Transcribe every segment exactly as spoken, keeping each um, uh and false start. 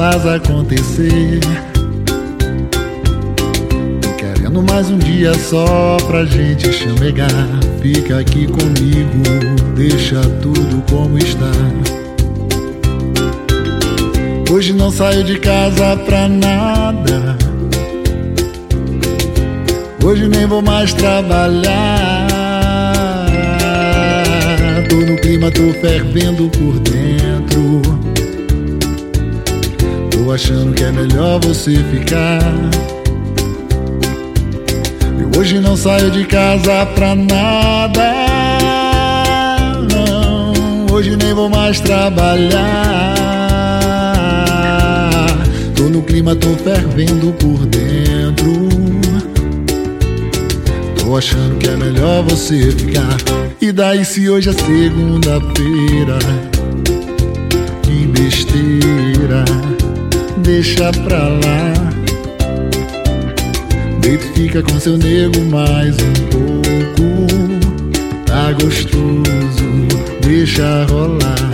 faz acontecer. Tô querendo mais um dia só pra gente chamegar. Fica aqui comigo, deixa tudo como está. Hoje não saio de casa pra nada. Hoje nem vou mais trabalhar. Tô no clima, tô fervendo por dentro. Tô achando que é melhor você ficar. Eu hoje não saio de casa pra nada. Não, hoje nem vou mais trabalhar. Tô no clima, tô fervendo por dentro. Tô achando que é melhor você ficar. E daí se hoje é segunda-feira? Que besteira, deixa pra lá. Deita e fica com seu nego mais um pouco. Tá gostoso, deixa rolar.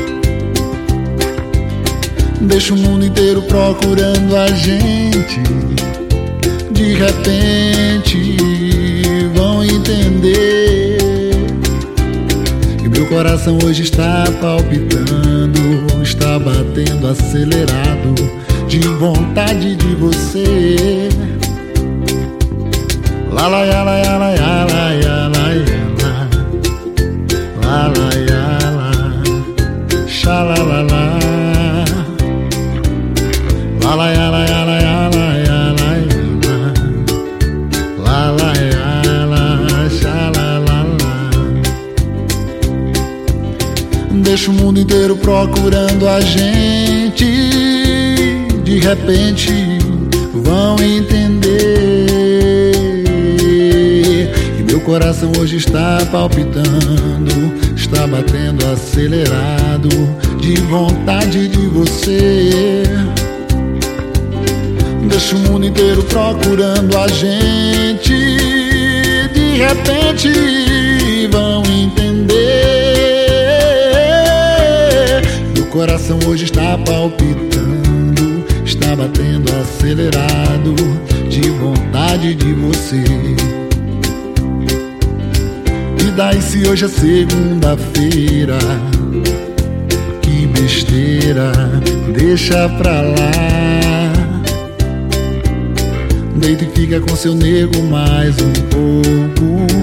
Deixa o mundo inteiro procurando a gente. De repente vão entender que meu coração hoje está palpitando, está batendo acelerado, de vontade de você. La la ya la ya la ya la ya la ya la. La la ya la. Sha la la la. La la ya la ya la ya la ya la ya la. La la ya la. Sha la la la. Deixa o mundo inteiro procurando a gente. De repente vão entender que meu coração hoje está palpitando, está batendo acelerado, de vontade de você. Deixa o mundo inteiro procurando a gente. De repente vão entender. Meu coração hoje está palpitando, está batendo acelerado, de vontade de você. E daí se hoje é segunda-feira? Que besteira, deixa pra lá. Deita e fica com seu nego mais um pouco.